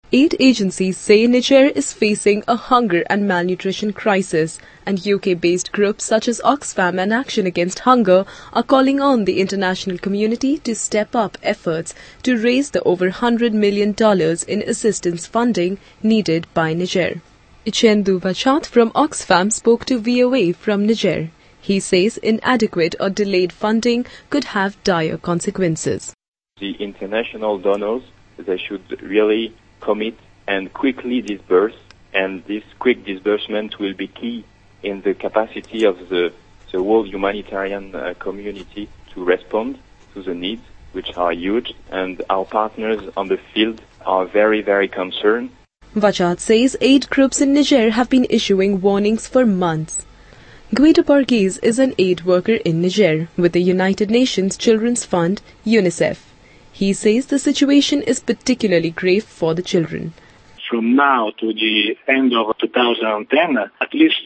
Aid agencies say Niger is facing a hunger and malnutrition crisis, and UK-based groups such as Oxfam and Action Against Hunger are calling on the international community to step up efforts to raise the over $100 million in assistance funding needed by Niger. Ichendu Vachat from Oxfam spoke to VOA from Niger. He says inadequate or delayed funding could have dire consequences. The international donors, they should really commit and quickly disburse, and this quick disbursement will be key in the capacity of the world humanitarian community to respond to the needs, which are huge, and our partners on the field are very, very concerned. Vachat says aid groups in Niger have been issuing warnings for months. Guido Borghese is an aid worker in Niger with the United Nations Children's Fund, UNICEF. He says the situation is particularly grave for the children. From now to the end of 2010, at least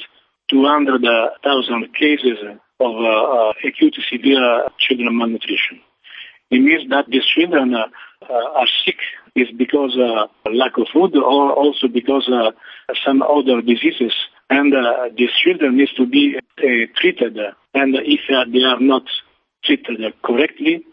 200,000 cases of acute severe children malnutrition. It means that these children are sick is because lack of food or also because some other diseases. And these children need to be treated. And if they are not treated correctly,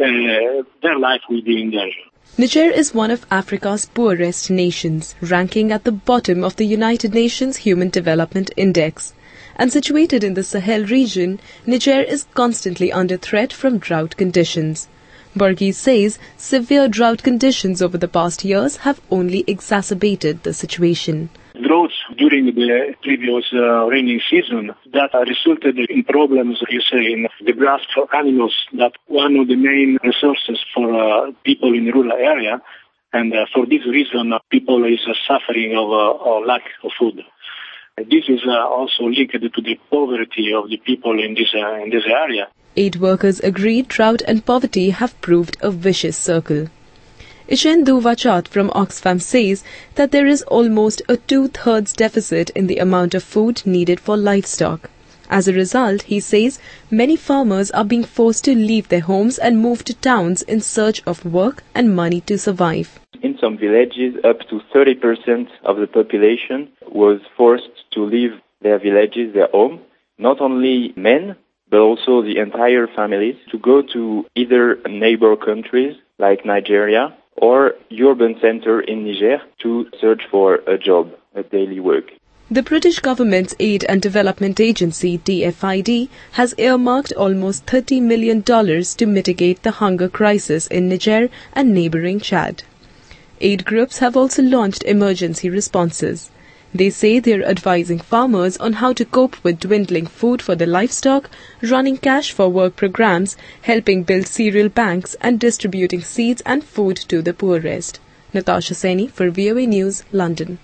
their life will be in danger. Niger is one of Africa's poorest nations, ranking at the bottom of the United Nations Human Development Index. And situated in the Sahel region, Niger is constantly under threat from drought conditions. Borghese says severe drought conditions over the past years have only exacerbated the situation. Droughts during the previous rainy season that resulted in problems, in the grass for animals, that one of the main resources for people in the rural area, and for this reason people is suffering of lack of food. This is also linked to the poverty of the people in this area. Aid workers agree drought and poverty have proved a vicious circle. Ichendu Vachat from Oxfam says that there is almost a 2/3 deficit in the amount of food needed for livestock. As a result, he says, many farmers are being forced to leave their homes and move to towns in search of work and money to survive. In some villages, up to 30% of the population was forced to leave their villages, their home, not only men, but also the entire families, to go to either neighbor countries like Nigeria or urban center in Niger to search for a job, a daily work. The British government's Aid and Development Agency, DFID, has earmarked almost $30 million to mitigate the hunger crisis in Niger and neighboring Chad. Aid groups have also launched emergency responses. They say they're advising farmers on how to cope with dwindling food for their livestock, running cash for work programs, helping build cereal banks, and distributing seeds and food to the poorest. Natasha Saini for VOA News, London.